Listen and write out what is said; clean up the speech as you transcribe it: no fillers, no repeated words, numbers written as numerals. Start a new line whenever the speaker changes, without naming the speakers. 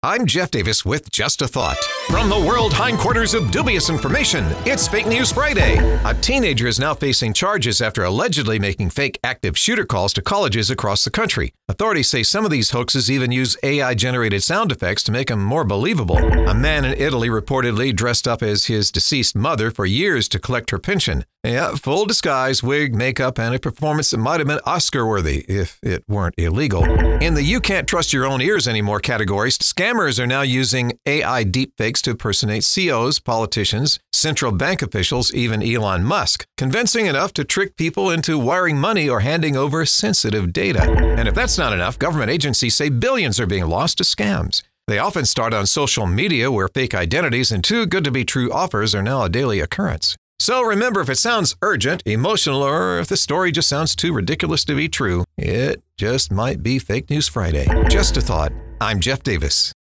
I'm Jeff Davis with Just a Thought. From the world hindquarters of dubious information, it's Fake News Friday. A teenager is now facing charges after allegedly making fake active shooter calls to colleges across the country. Authorities say some of these hoaxes even use AI-generated sound effects to make them more believable. A man in Italy reportedly dressed up as his deceased mother for years to collect her pension. Yeah, full disguise, wig, makeup, and a performance that might have been Oscar-worthy if it weren't illegal. In the "you can't trust your own ears anymore" categories, scammers are now using AI deepfakes to impersonate CEOs, politicians, central bank officials, even Elon Musk, convincing enough to trick people into wiring money or handing over sensitive data. And if that's not enough, government agencies say billions are being lost to scams. They often start on social media where fake identities and too good to be true offers are now a daily occurrence. So remember, if it sounds urgent, emotional, or if the story just sounds too ridiculous to be true, it just might be Fake News Friday. Just a thought. I'm Jeff Davis.